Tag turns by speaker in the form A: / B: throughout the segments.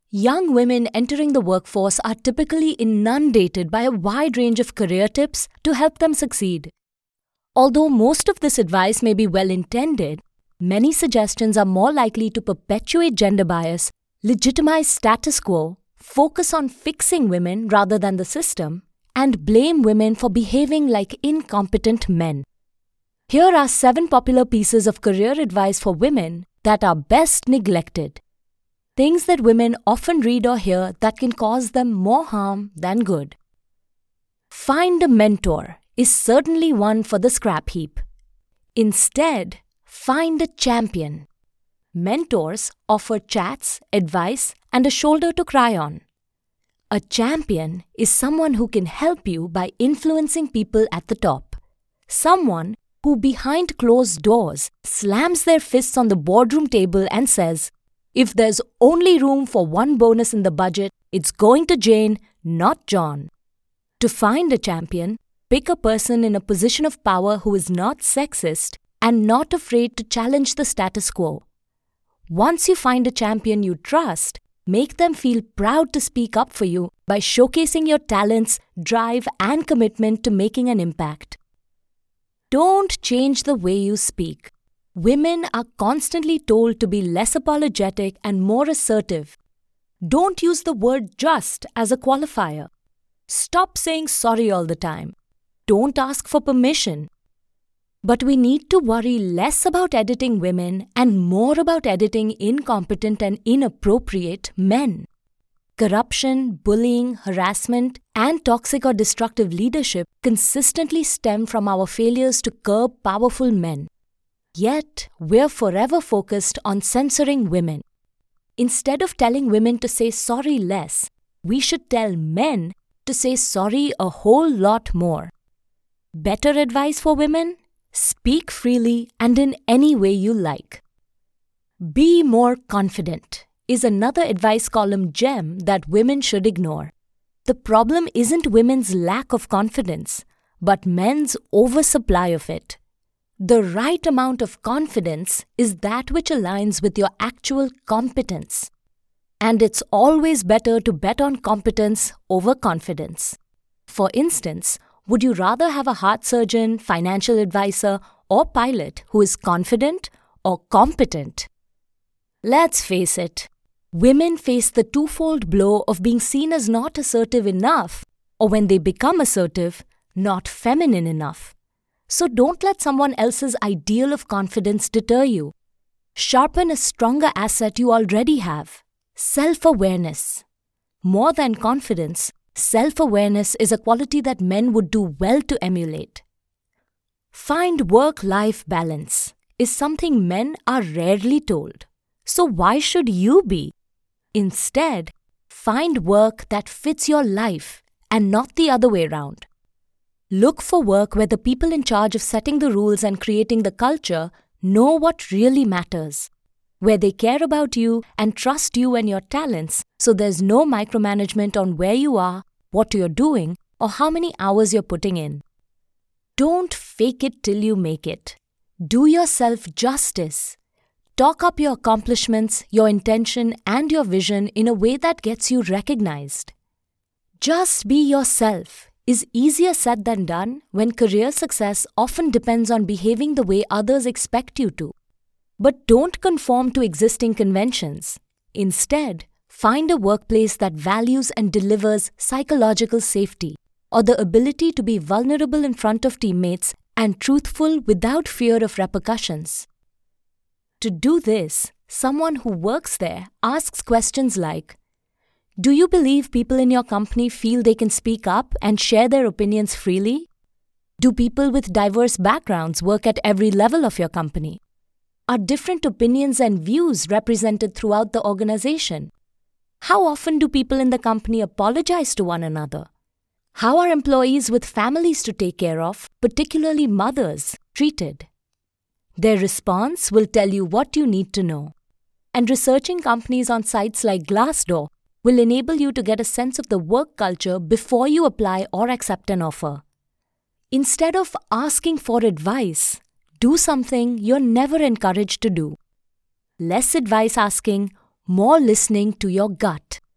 A: Young women entering the workforce are typically inundated by a wide range of career tips to help them succeed. Although most of this advice may be well-intended, many suggestions are more likely to perpetuate gender bias, legitimize status quo, focus on fixing women rather than the system, and blame women for behaving like incompetent men. Here are 7 popular pieces of career advice for women that are best neglected. Things that women often read or hear that can cause them more harm than good. Find a mentor is certainly one for the scrap heap. Instead, find a champion. Mentors offer chats, advice, and a shoulder to cry on. A champion is someone who can help you by influencing people at the top. Someone who behind closed doors slams their fists on the boardroom table and says, "If there's only room for one bonus in the budget, it's going to Jane, not John." To find a champion, pick a person in a position of power who is not sexist and not afraid to challenge the status quo. Once you find a champion you trust, make them feel proud to speak up for you by showcasing your talents, drive, and commitment to making an impact. Don't change the way you speak. Women are constantly told to be less apologetic and more assertive. Don't use the word just as a qualifier. Stop saying sorry all the time. Don't ask for permission. But we need to worry less about editing women and more about editing incompetent and inappropriate men. Corruption, bullying, harassment, and toxic or destructive leadership consistently stem from our failures to curb powerful men. Yet, we're forever focused on censoring women. Instead of telling women to say sorry less, we should tell men to say sorry a whole lot more. Better advice for women? Speak freely and in any way you like. Be more confident is another advice column gem that women should ignore. The problem isn't women's lack of confidence, but men's oversupply of it. The right amount of confidence is that which aligns with your actual competence. And it's always better to bet on competence over confidence. For instance, would you rather have a heart surgeon, financial advisor, or pilot who is confident or competent? Let's face it, women face the twofold blow of being seen as not assertive enough, or when they become assertive, not feminine enough. So don't let someone else's ideal of confidence deter you. Sharpen a stronger asset you already have: self-awareness. More than confidence, self-awareness is a quality that men would do well to emulate. Find work-life balance is something men are rarely told. So why should you be? Instead, find work that fits your life and not the other way around. Look for work where the people in charge of setting the rules and creating the culture know what really matters, where they care about you and trust you and your talents, so there's no micromanagement on where you are, what you're doing, or how many hours you're putting in. Don't fake it till you make it. Do yourself justice. Talk up your accomplishments, your intention, and your vision in a way that gets you recognized. Just be yourself is easier said than done when career success often depends on behaving the way others expect you to. But don't conform to existing conventions. Instead, find a workplace that values and delivers psychological safety, or the ability to be vulnerable in front of teammates and truthful without fear of repercussions. To do this, someone who works there asks questions like, do you believe people in your company feel they can speak up and share their opinions freely? Do people with diverse backgrounds work at every level of your company? Are different opinions and views represented throughout the organization? How often do people in the company apologize to one another? How are employees with families to take care of, particularly mothers, treated? Their response will tell you what you need to know. And researching companies on sites like Glassdoor will enable you to get a sense of the work culture before you apply or accept an offer. Instead of asking for advice, do something you're never encouraged to do. Less advice asking, more listening to your gut.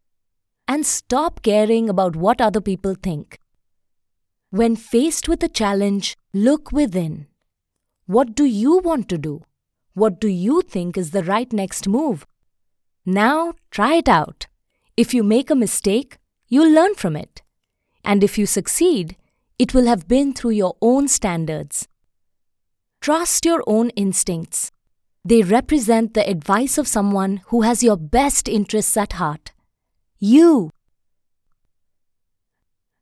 A: and stop caring about what other people think. When faced with a challenge, look within. What do you want to do? What do you think is the right next move? Now, try it out. If you make a mistake, you'll learn from it. And if you succeed, it will have been through your own standards. Trust your own instincts. They represent the advice of someone who has your best interests at heart. You